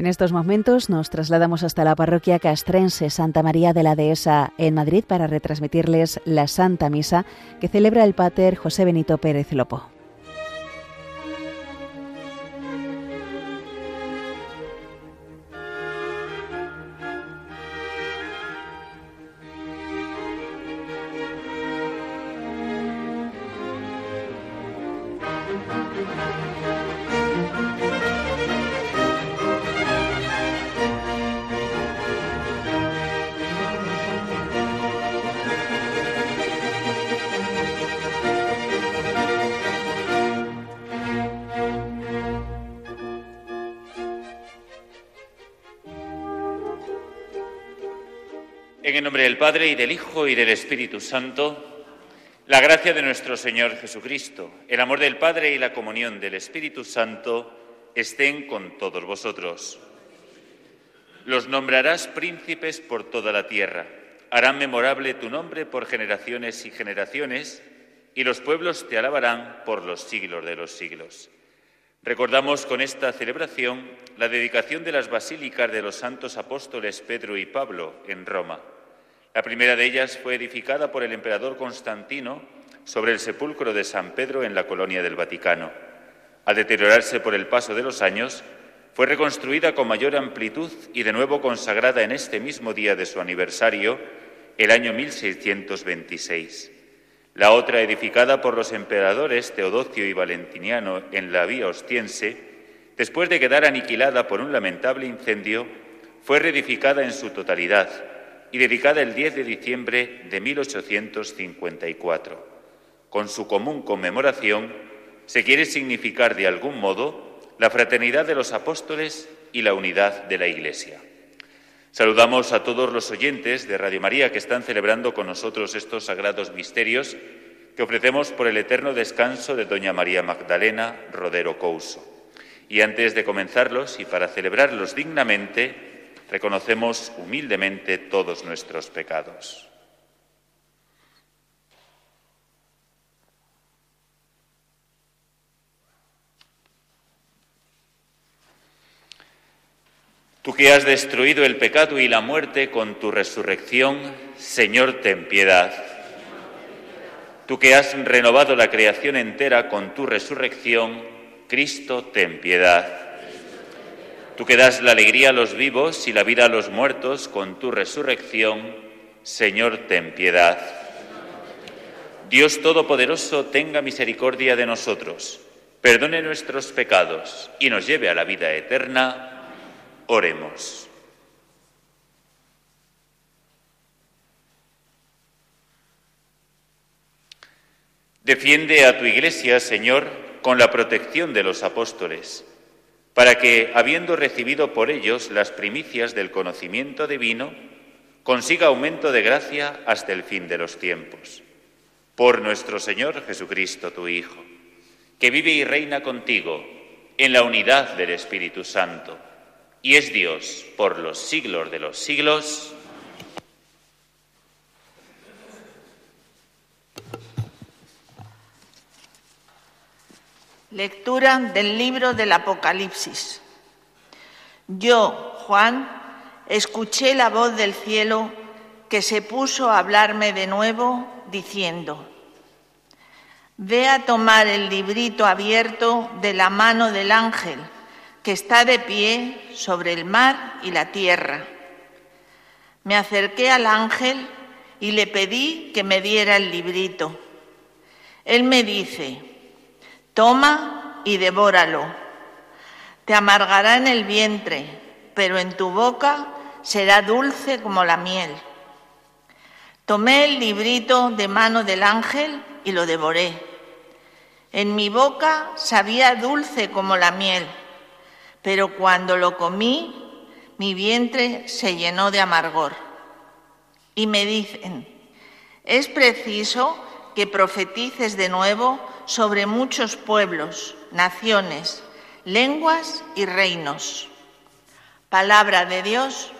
En estos momentos nos trasladamos hasta la parroquia castrense Santa María de la Dehesa en Madrid para retransmitirles la Santa Misa que celebra el Pater José Benito Pérez Lopo. En el nombre del Padre, y del Hijo, y del Espíritu Santo, la gracia de nuestro Señor Jesucristo, el amor del Padre y la comunión del Espíritu Santo estén con todos vosotros. Los nombrarás príncipes por toda la tierra, harán memorable tu nombre por generaciones y generaciones, y los pueblos te alabarán por los siglos de los siglos. Recordamos con esta celebración la dedicación de las basílicas de los santos apóstoles Pedro y Pablo en Roma. La primera de ellas fue edificada por el emperador Constantino sobre el sepulcro de San Pedro en la Colonia del Vaticano. Al deteriorarse por el paso de los años, fue reconstruida con mayor amplitud y de nuevo consagrada en este mismo día de su aniversario, el año 1626. La otra, edificada por los emperadores Teodocio y Valentiniano en la Vía Ostiense, después de quedar aniquilada por un lamentable incendio, fue reedificada en su totalidad y dedicada el 10 de diciembre de 1854. Con su común conmemoración se quiere significar de algún modo la fraternidad de los apóstoles y la unidad de la Iglesia. Saludamos a todos los oyentes de Radio María que están celebrando con nosotros estos sagrados misterios que ofrecemos por el eterno descanso de doña María Magdalena Rodero Couso. Y antes de comenzarlos y para celebrarlos dignamente, reconocemos humildemente todos nuestros pecados. Tú que has destruido el pecado y la muerte con tu resurrección, Señor, ten piedad. Tú que has renovado la creación entera con tu resurrección, Cristo, ten piedad. Tú que das la alegría a los vivos y la vida a los muertos con tu resurrección, Señor, ten piedad. Dios Todopoderoso, tenga misericordia de nosotros, perdone nuestros pecados y nos lleve a la vida eterna. Oremos. Defiende a tu Iglesia, Señor, con la protección de los apóstoles, para que, habiendo recibido por ellos las primicias del conocimiento divino, consiga aumento de gracia hasta el fin de los tiempos. Por nuestro Señor Jesucristo, tu Hijo, que vive y reina contigo en la unidad del Espíritu Santo, y es Dios por los siglos de los siglos. Lectura del libro del Apocalipsis. Yo, Juan, escuché la voz del cielo que se puso a hablarme de nuevo, diciendo: Ve a tomar el librito abierto de la mano del ángel que está de pie sobre el mar y la tierra. Me acerqué al ángel y le pedí que me diera el librito. Él me dice: toma y devóralo. Te amargará en el vientre, pero en tu boca será dulce como la miel. Tomé el librito de mano del ángel y lo devoré. En mi boca sabía dulce como la miel, pero cuando lo comí, mi vientre se llenó de amargor. Y me dicen: es preciso que profetices de nuevo sobre muchos pueblos, naciones, lenguas y reinos. Palabra de Dios.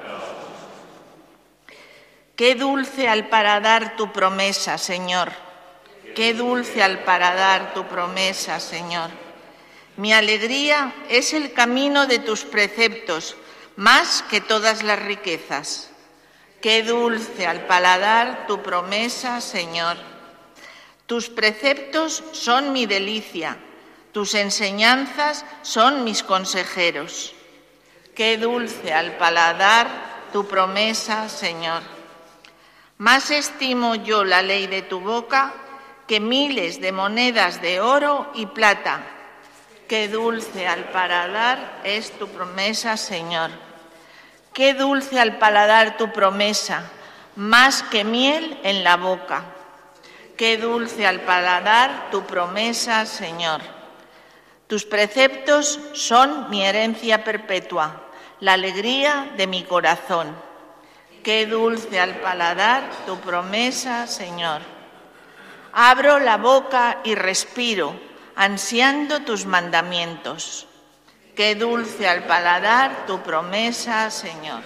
Qué dulce al paladar tu promesa, Señor. Qué dulce al paladar tu promesa, Señor. Mi alegría es el camino de tus preceptos, más que todas las riquezas. Qué dulce al paladar tu promesa, Señor. Tus preceptos son mi delicia, tus enseñanzas son mis consejeros. Qué dulce al paladar tu promesa, Señor. Más estimo yo la ley de tu boca que miles de monedas de oro y plata. Qué dulce al paladar es tu promesa, Señor. Qué dulce al paladar tu promesa, más que miel en la boca. Qué dulce al paladar tu promesa, Señor. Tus preceptos son mi herencia perpetua, la alegría de mi corazón. Qué dulce al paladar tu promesa, Señor. Abro la boca y respiro, ansiando tus mandamientos. Qué dulce al paladar tu promesa, Señor.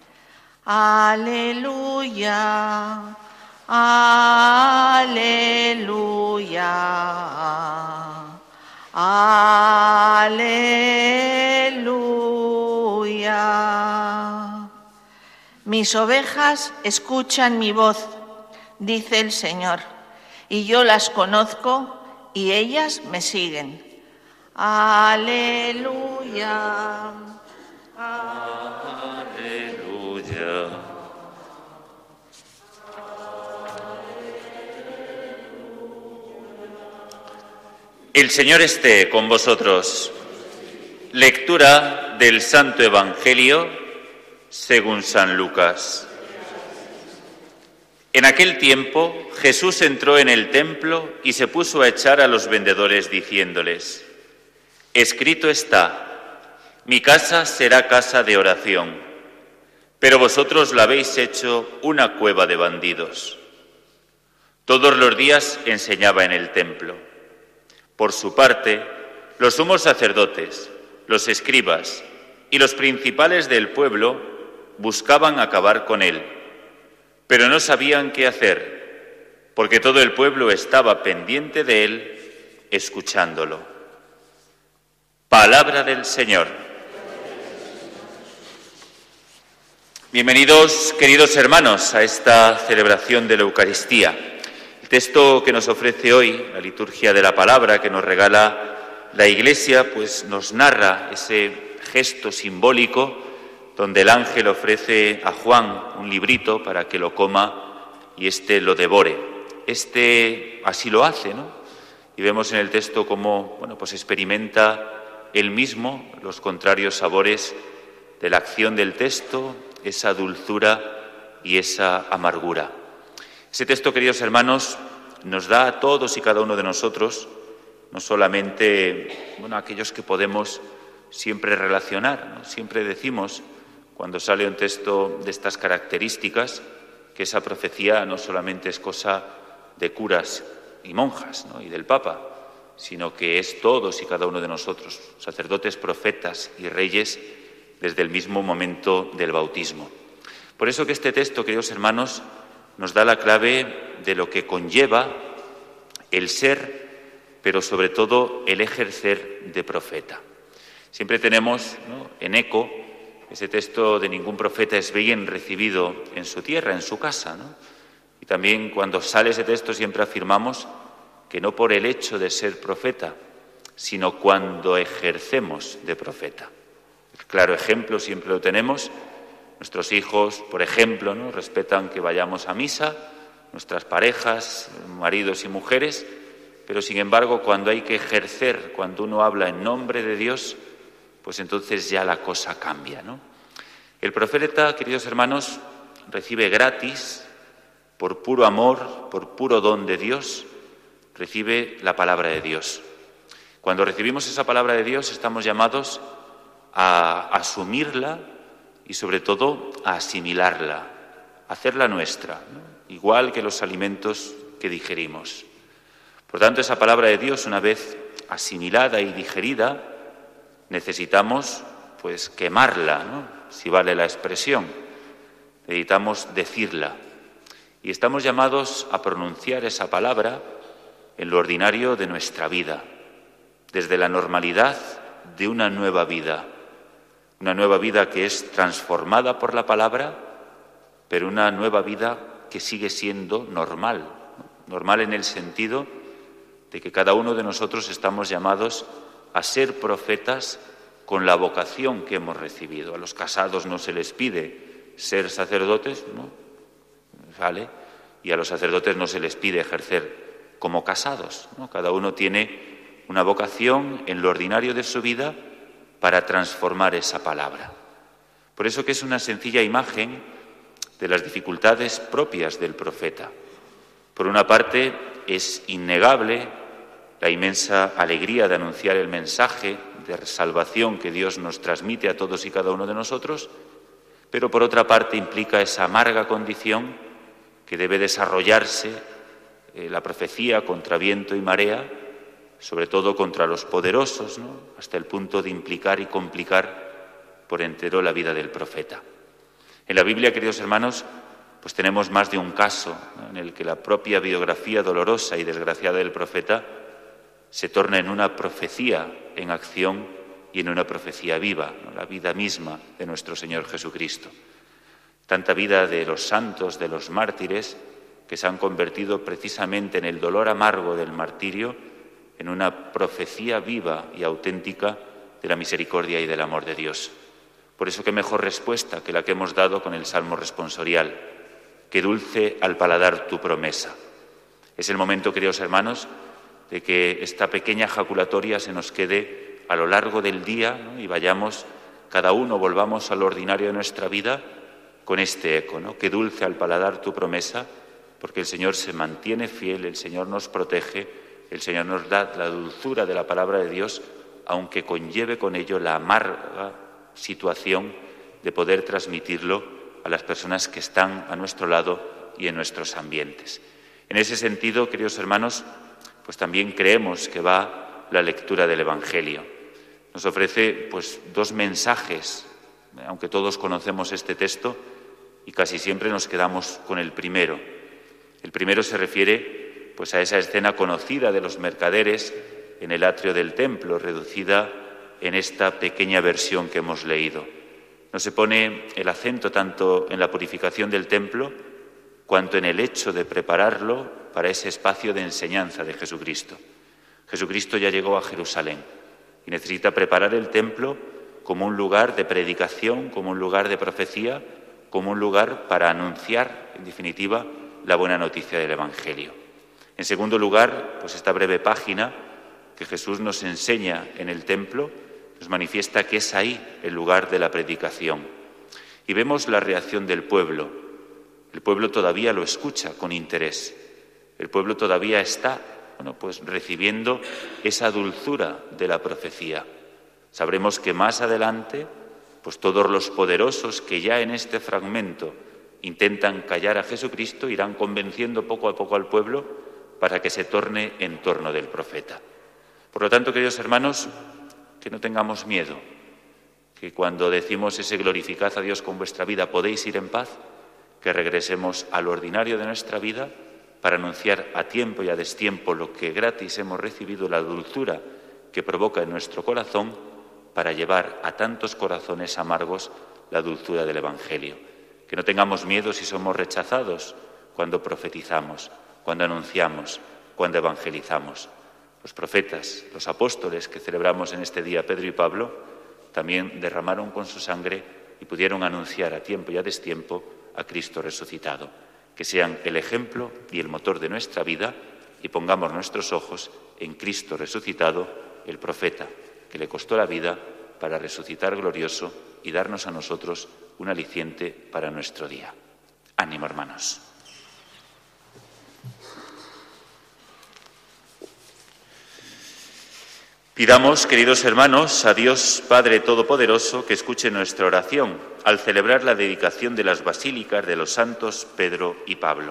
Aleluya, aleluya, aleluya. Mis ovejas escuchan mi voz, dice el Señor, y yo las conozco y ellas me siguen. Aleluya. Aleluya. El Señor esté con vosotros. Lectura del Santo Evangelio según San Lucas. En aquel tiempo Jesús entró en el templo y se puso a echar a los vendedores diciéndoles: escrito está, mi casa será casa de oración, pero vosotros la habéis hecho una cueva de bandidos. Todos los días enseñaba en el templo. Por su parte, los sumos sacerdotes, los escribas y los principales del pueblo buscaban acabar con él, pero no sabían qué hacer, porque todo el pueblo estaba pendiente de él, escuchándolo. Palabra del Señor. Bienvenidos, queridos hermanos, a esta celebración de la Eucaristía. El texto que nos ofrece hoy, la liturgia de la palabra que nos regala la Iglesia, pues nos narra ese gesto simbólico donde el ángel ofrece a Juan un librito para que lo coma y éste lo devore. Este así lo hace, ¿no? Y vemos en el texto cómo, pues experimenta él mismo los contrarios sabores de la acción del texto, esa dulzura y esa amargura. Ese texto, queridos hermanos, nos da a todos y cada uno de nosotros, no solamente aquellos que podemos siempre relacionar, ¿no? Siempre decimos, cuando sale un texto de estas características, que esa profecía no solamente es cosa de curas y monjas, ¿no? y del Papa, sino que es todos y cada uno de nosotros, sacerdotes, profetas y reyes, desde el mismo momento del bautismo. Por eso que este texto, queridos hermanos, nos da la clave de lo que conlleva el ser, pero sobre todo el ejercer de profeta. Siempre tenemos, ¿no?, en eco ese texto de ningún profeta es bien recibido en su tierra, en su casa, ¿no? Y también cuando sale ese texto siempre afirmamos que no por el hecho de ser profeta, sino cuando ejercemos de profeta. El claro ejemplo siempre lo tenemos. Nuestros hijos, por ejemplo, ¿no?, respetan que vayamos a misa, nuestras parejas, maridos y mujeres, pero sin embargo cuando hay que ejercer, cuando uno habla en nombre de Dios, pues entonces ya la cosa cambia, ¿no? El profeta, queridos hermanos, recibe gratis, por puro amor, por puro don de Dios, recibe la palabra de Dios. Cuando recibimos esa palabra de Dios estamos llamados a asumirla y sobre todo a asimilarla, a hacerla nuestra, ¿no?, igual que los alimentos que digerimos. Por tanto, esa palabra de Dios, una vez asimilada y digerida, necesitamos pues quemarla, ¿no?, si vale la expresión. Necesitamos decirla. Y estamos llamados a pronunciar esa palabra en lo ordinario de nuestra vida, desde la normalidad de una nueva vida que es transformada por la palabra, pero una nueva vida que sigue siendo normal, normal en el sentido de que cada uno de nosotros estamos llamados a ser profetas con la vocación que hemos recibido. A los casados no se les pide ser sacerdotes, ¿no? ¿Vale? Y a los sacerdotes no se les pide ejercer como casados, ¿no? Cada uno tiene una vocación en lo ordinario de su vida para transformar esa palabra. Por eso que es una sencilla imagen de las dificultades propias del profeta. Por una parte, es innegable la inmensa alegría de anunciar el mensaje de salvación que Dios nos transmite a todos y cada uno de nosotros, pero por otra parte implica esa amarga condición que debe desarrollarse la profecía contra viento y marea, sobre todo contra los poderosos, ¿no? Hasta el punto de implicar y complicar por entero la vida del profeta. En la Biblia, queridos hermanos, pues tenemos más de un caso, ¿no?, en el que la propia biografía dolorosa y desgraciada del profeta se torna en una profecía en acción y en una profecía viva, ¿no?, la vida misma de nuestro Señor Jesucristo. Tanta vida de los santos, de los mártires, que se han convertido precisamente en el dolor amargo del martirio, en una profecía viva y auténtica de la misericordia y del amor de Dios. Por eso, qué mejor respuesta que la que hemos dado con el Salmo responsorial: qué dulce al paladar tu promesa. Es el momento, queridos hermanos, de que esta pequeña jaculatoria se nos quede a lo largo del día, ¿no?, y vayamos, cada uno volvamos a lo ordinario de nuestra vida con este eco, ¿no? Qué dulce al paladar tu promesa, porque el Señor se mantiene fiel, el Señor nos protege, el Señor nos da la dulzura de la palabra de Dios, aunque conlleve con ello la amarga situación de poder transmitirlo a las personas que están a nuestro lado y en nuestros ambientes. En ese sentido, queridos hermanos, pues también creemos que va la lectura del Evangelio. Nos ofrece pues dos mensajes, aunque todos conocemos este texto y casi siempre nos quedamos con el primero. El primero se refiere pues a esa escena conocida de los mercaderes en el atrio del templo, reducida en esta pequeña versión que hemos leído. No se pone el acento tanto en la purificación del templo cuanto en el hecho de prepararlo para ese espacio de enseñanza de Jesucristo. Jesucristo ya llegó a Jerusalén y necesita preparar el templo como un lugar de predicación, como un lugar de profecía, como un lugar para anunciar, en definitiva, la buena noticia del Evangelio. En segundo lugar, pues esta breve página que Jesús nos enseña en el templo nos manifiesta que es ahí el lugar de la predicación. Y vemos la reacción del pueblo. El pueblo todavía lo escucha con interés. El pueblo todavía está, pues recibiendo esa dulzura de la profecía. Sabremos que más adelante, pues todos los poderosos que ya en este fragmento intentan callar a Jesucristo irán convenciendo poco a poco al pueblo para que se torne en torno del profeta. Por lo tanto, queridos hermanos, que no tengamos miedo, que cuando decimos ese glorificad a Dios con vuestra vida podéis ir en paz, que regresemos a lo ordinario de nuestra vida para anunciar a tiempo y a destiempo lo que gratis hemos recibido, la dulzura que provoca en nuestro corazón, para llevar a tantos corazones amargos la dulzura del Evangelio. Que no tengamos miedo si somos rechazados cuando profetizamos, cuando anunciamos, cuando evangelizamos. Los profetas, los apóstoles que celebramos en este día, Pedro y Pablo, también derramaron con su sangre y pudieron anunciar a tiempo y a destiempo a Cristo resucitado. Que sean el ejemplo y el motor de nuestra vida y pongamos nuestros ojos en Cristo resucitado, el profeta, que le costó la vida para resucitar glorioso y darnos a nosotros un aliciente para nuestro día. Ánimo, hermanos. Pidamos, queridos hermanos, a Dios Padre Todopoderoso que escuche nuestra oración al celebrar la dedicación de las basílicas de los santos Pedro y Pablo.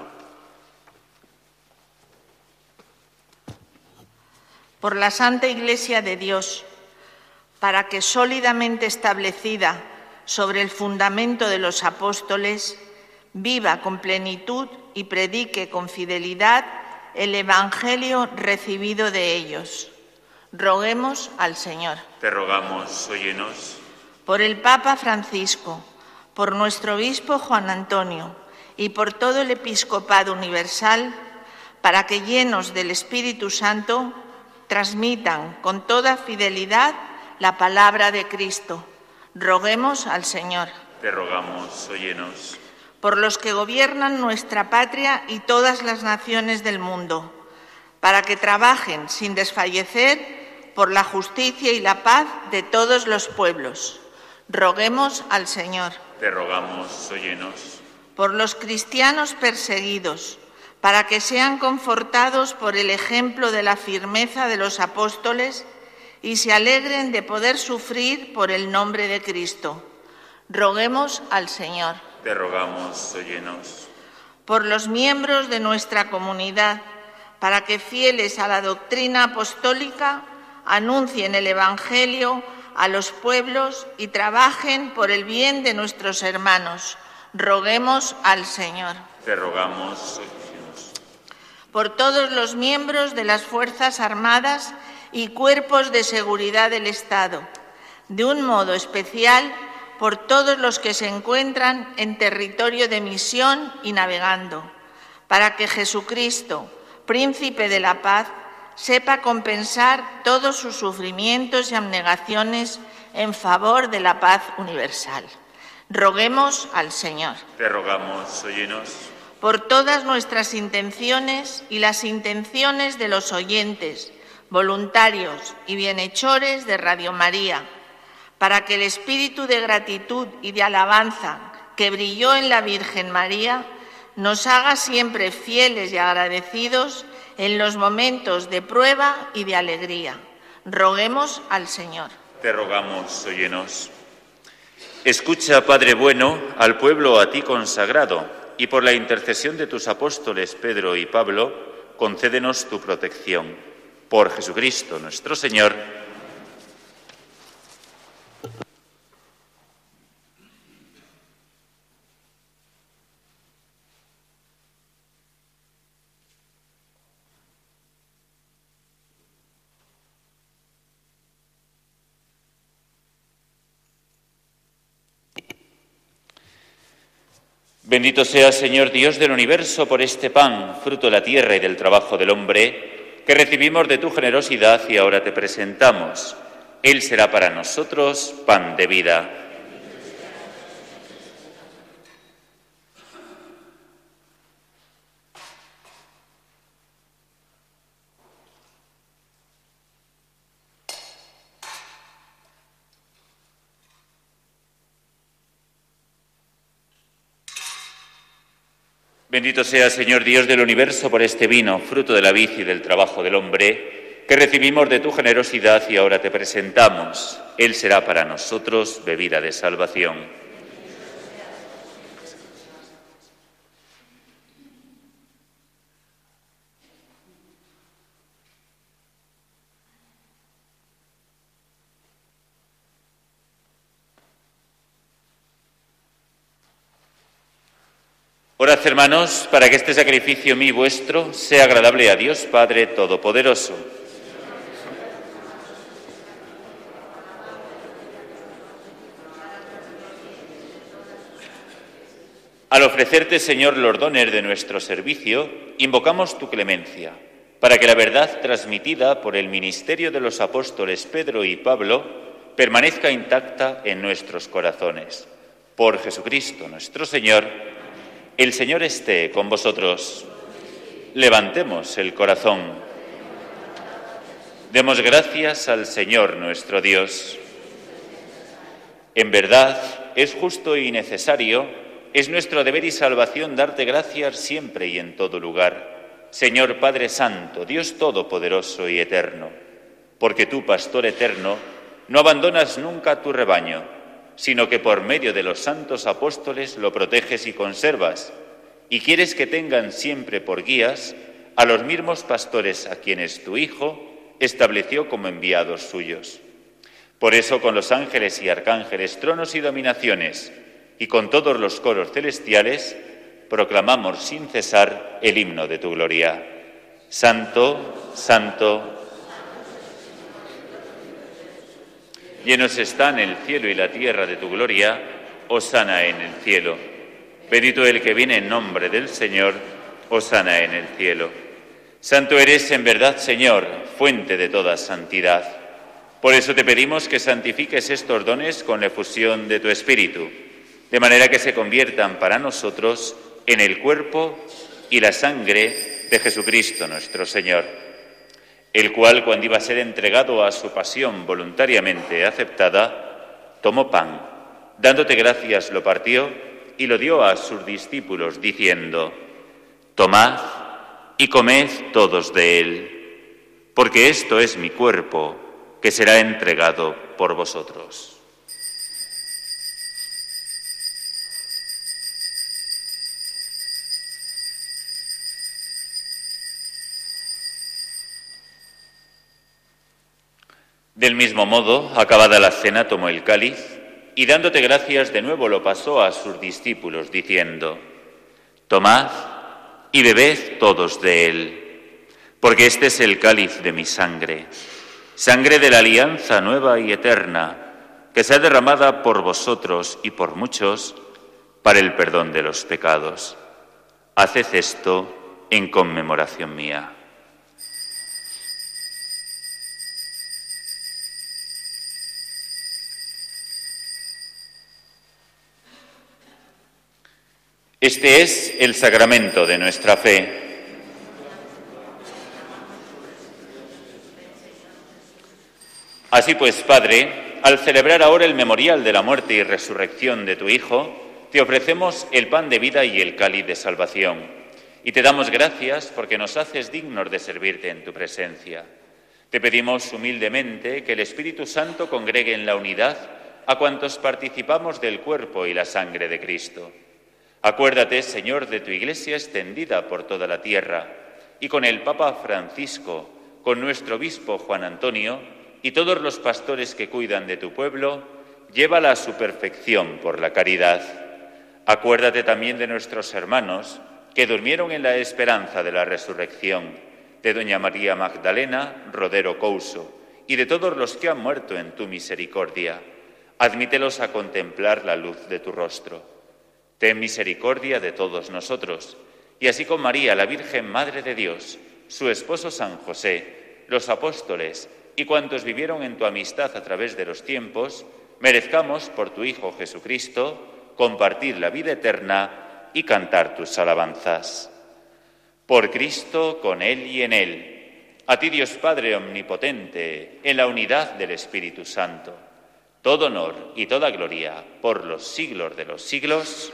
Por la Santa Iglesia de Dios, para que sólidamente establecida sobre el fundamento de los apóstoles, viva con plenitud y predique con fidelidad el Evangelio recibido de ellos. Roguemos al Señor. Te rogamos, óyenos. Por el Papa Francisco, por nuestro obispo Juan Antonio y por todo el episcopado universal, para que llenos del Espíritu Santo transmitan con toda fidelidad la palabra de Cristo. Roguemos al Señor. Te rogamos, óyenos. Por los que gobiernan nuestra patria y todas las naciones del mundo, para que trabajen sin desfallecer por la justicia y la paz de todos los pueblos. Roguemos al Señor. Te rogamos, óyenos. Por los cristianos perseguidos, para que sean confortados por el ejemplo de la firmeza de los apóstoles y se alegren de poder sufrir por el nombre de Cristo. Roguemos al Señor. Te rogamos, óyenos. Por los miembros de nuestra comunidad, para que fieles a la doctrina apostólica anuncien el Evangelio a los pueblos y trabajen por el bien de nuestros hermanos. Roguemos al Señor. Te rogamos, óyenos. Por todos los miembros de las Fuerzas Armadas y cuerpos de seguridad del Estado, de un modo especial por todos los que se encuentran en territorio de misión y navegando, para que Jesucristo, Príncipe de la Paz, sepa compensar todos sus sufrimientos y abnegaciones en favor de la paz universal. Roguemos al Señor. Te rogamos, óyenos. Por todas nuestras intenciones y las intenciones de los oyentes, voluntarios y bienhechores de Radio María, para que el espíritu de gratitud y de alabanza que brilló en la Virgen María nos haga siempre fieles y agradecidos en los momentos de prueba y de alegría. Roguemos al Señor. Te rogamos, óyenos. Escucha, Padre bueno, al pueblo a ti consagrado, y por la intercesión de tus apóstoles Pedro y Pablo, concédenos tu protección. Por Jesucristo nuestro Señor. Bendito sea, Señor Dios del universo, por este pan, fruto de la tierra y del trabajo del hombre, que recibimos de tu generosidad y ahora te presentamos. Él será para nosotros pan de vida. Bendito sea, Señor Dios del universo, por este vino, fruto de la vid y del trabajo del hombre, que recibimos de tu generosidad y ahora te presentamos. Él será para nosotros bebida de salvación. Orad, hermanos, para que este sacrificio mío y vuestro sea agradable a Dios Padre Todopoderoso. Al ofrecerte, Señor, los dones de nuestro servicio, invocamos tu clemencia, para que la verdad transmitida por el ministerio de los apóstoles Pedro y Pablo permanezca intacta en nuestros corazones. Por Jesucristo nuestro Señor. El Señor esté con vosotros. Levantemos el corazón. Demos gracias al Señor nuestro Dios. En verdad, es justo y necesario, es nuestro deber y salvación darte gracias siempre y en todo lugar, Señor Padre Santo, Dios Todopoderoso y Eterno, porque tú, Pastor eterno, no abandonas nunca tu rebaño, sino que por medio de los santos apóstoles lo proteges y conservas, y quieres que tengan siempre por guías a los mismos pastores a quienes tu Hijo estableció como enviados suyos. Por eso, con los ángeles y arcángeles, tronos y dominaciones, y con todos los coros celestiales, proclamamos sin cesar el himno de tu gloria. Santo, santo, Llenos están el cielo y la tierra de tu gloria, hosana en el cielo. Bendito el que viene en nombre del Señor, hosana en el cielo. Santo eres en verdad, Señor, fuente de toda santidad. Por eso te pedimos que santifiques estos dones con la efusión de tu Espíritu, de manera que se conviertan para nosotros en el cuerpo y la sangre de Jesucristo nuestro Señor, el cual, cuando iba a ser entregado a su pasión voluntariamente aceptada, tomó pan, dándote gracias lo partió y lo dio a sus discípulos, diciendo: tomad y comed todos de él, porque esto es mi cuerpo, que será entregado por vosotros. Del mismo modo, acabada la cena, tomó el cáliz y, dándote gracias, de nuevo lo pasó a sus discípulos, diciendo: tomad y bebed todos de él, porque este es el cáliz de mi sangre, sangre de la alianza nueva y eterna, que sea derramada por vosotros y por muchos para el perdón de los pecados. Haced esto en conmemoración mía. Este es el sacramento de nuestra fe. Así pues, Padre, al celebrar ahora el memorial de la muerte y resurrección de tu Hijo, te ofrecemos el pan de vida y el cáliz de salvación, y te damos gracias porque nos haces dignos de servirte en tu presencia. Te pedimos humildemente que el Espíritu Santo congregue en la unidad a cuantos participamos del cuerpo y la sangre de Cristo. Acuérdate, Señor, de tu Iglesia extendida por toda la tierra, y con el Papa Francisco, con nuestro obispo Juan Antonio y todos los pastores que cuidan de tu pueblo, llévala a su perfección por la caridad. Acuérdate también de nuestros hermanos que durmieron en la esperanza de la resurrección, de doña María Magdalena Rodero Couso y de todos los que han muerto en tu misericordia. Admítelos a contemplar la luz de tu rostro. Ten misericordia de todos nosotros, y así con María, la Virgen Madre de Dios, su esposo San José, los apóstoles y cuantos vivieron en tu amistad a través de los tiempos, merezcamos por tu Hijo Jesucristo compartir la vida eterna y cantar tus alabanzas. Por Cristo, con Él y en Él, a ti Dios Padre omnipotente, en la unidad del Espíritu Santo, todo honor y toda gloria por los siglos de los siglos.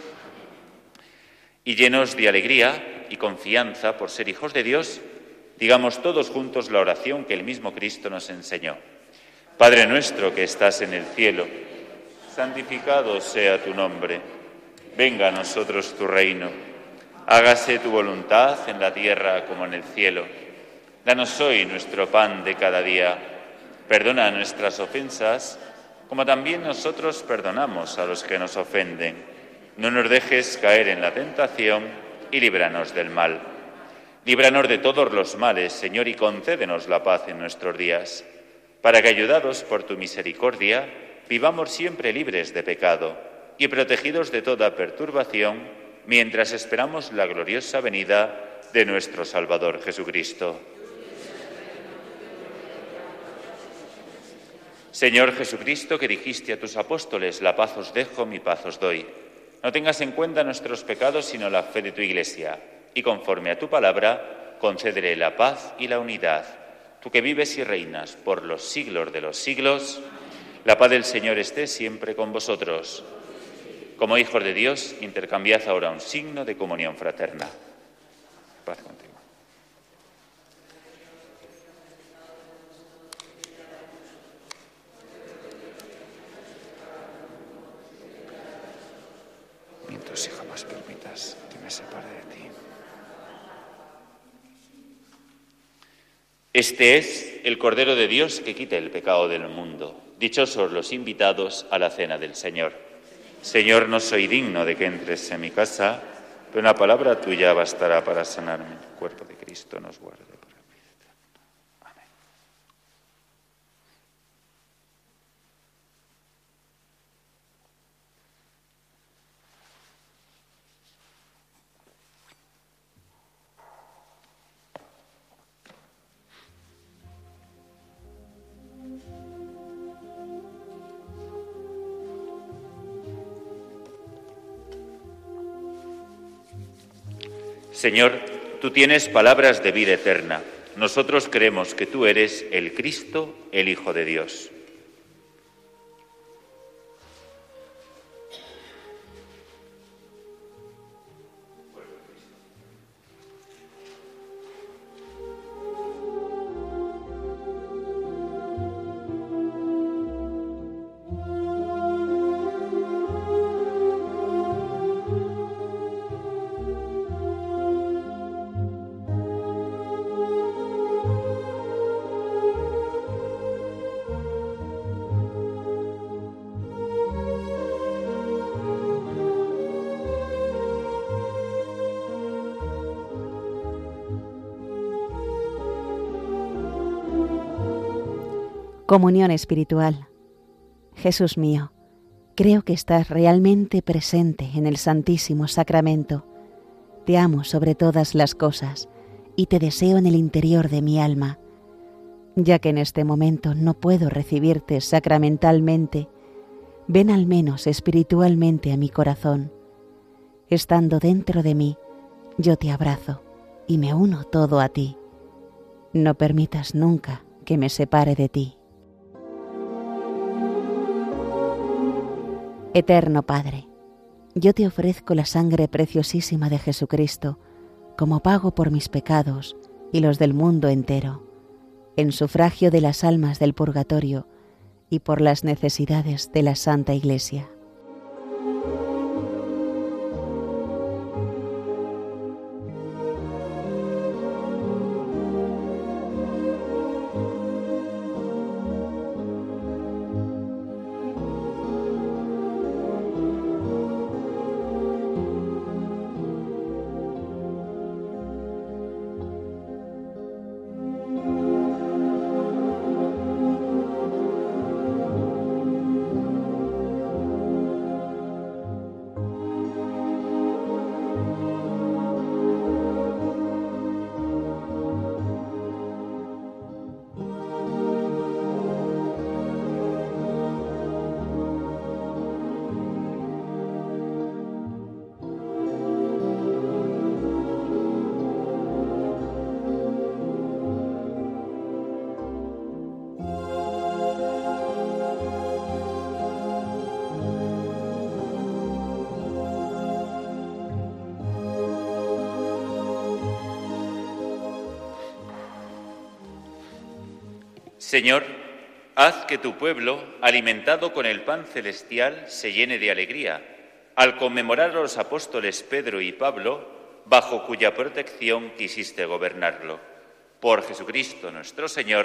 Y llenos de alegría y confianza por ser hijos de Dios, digamos todos juntos la oración que el mismo Cristo nos enseñó. Padre nuestro que estás en el cielo, santificado sea tu nombre. Venga a nosotros tu reino. Hágase tu voluntad en la tierra como en el cielo. Danos hoy nuestro pan de cada día. Perdona nuestras ofensas, como también nosotros perdonamos a los que nos ofenden. No nos dejes caer en la tentación y líbranos del mal. Líbranos de todos los males, Señor, y concédenos la paz en nuestros días, para que, ayudados por tu misericordia, vivamos siempre libres de pecado y protegidos de toda perturbación, mientras esperamos la gloriosa venida de nuestro Salvador Jesucristo. Señor Jesucristo, que dijiste a tus apóstoles: la paz os dejo, mi paz os doy. No tengas en cuenta nuestros pecados, sino la fe de tu Iglesia, y conforme a tu palabra, concédele la paz y la unidad. Tú que vives y reinas por los siglos de los siglos, la paz del Señor esté siempre con vosotros. Como hijos de Dios, intercambiad ahora un signo de comunión fraterna. Paz contigo. Mientras, si jamás permitas que me separe de ti. Este es el Cordero de Dios que quita el pecado del mundo. Dichosos los invitados a la cena del Señor. Señor, no soy digno de que entres en mi casa, pero una palabra tuya bastará para sanarme. El cuerpo de Cristo nos guarde por la vida eterna. Amén. Señor, tú tienes palabras de vida eterna. Nosotros creemos que tú eres el Cristo, el Hijo de Dios. Comunión espiritual. Jesús mío, creo que estás realmente presente en el Santísimo Sacramento. Te amo sobre todas las cosas y te deseo en el interior de mi alma. Ya que en este momento no puedo recibirte sacramentalmente, ven al menos espiritualmente a mi corazón. Estando dentro de mí, yo te abrazo y me uno todo a ti. No permitas nunca que me separe de ti. Eterno Padre, yo te ofrezco la sangre preciosísima de Jesucristo como pago por mis pecados y los del mundo entero, en sufragio de las almas del purgatorio y por las necesidades de la Santa Iglesia. Señor, haz que tu pueblo, alimentado con el pan celestial, se llene de alegría, al conmemorar a los apóstoles Pedro y Pablo, bajo cuya protección quisiste gobernarlo. Por Jesucristo nuestro Señor,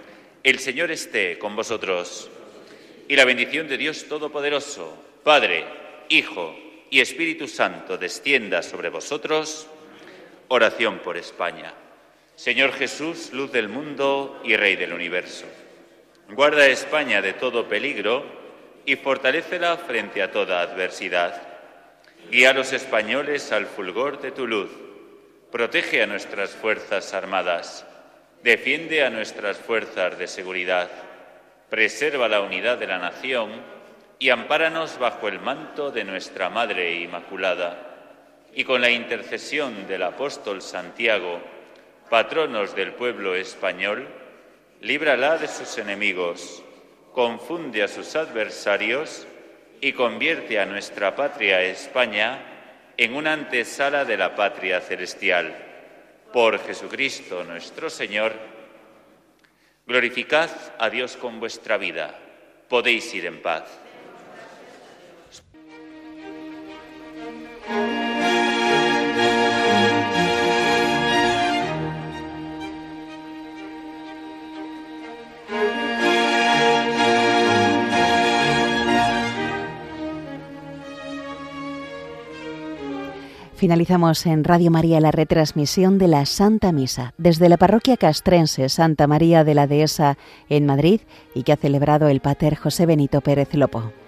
el Señor esté con vosotros. Y la bendición de Dios Todopoderoso, Padre, Hijo y Espíritu Santo, descienda sobre vosotros. Oración por España. Señor Jesús, luz del mundo y Rey del universo, guarda a España de todo peligro y fortalécela frente a toda adversidad. Guía a los españoles al fulgor de tu luz. Protege a nuestras fuerzas armadas. Defiende a nuestras fuerzas de seguridad. Preserva la unidad de la nación y ampáranos bajo el manto de nuestra Madre Inmaculada. Y con la intercesión del apóstol Santiago, patronos del pueblo español, líbrala de sus enemigos, confunde a sus adversarios y convierte a nuestra patria España en una antesala de la patria celestial. Por Jesucristo nuestro Señor, glorificad a Dios con vuestra vida. Podéis ir en paz. Finalizamos en Radio María la retransmisión de la Santa Misa desde la parroquia castrense Santa María de la Dehesa en Madrid y que ha celebrado el Pater José Benito Pérez Lopo.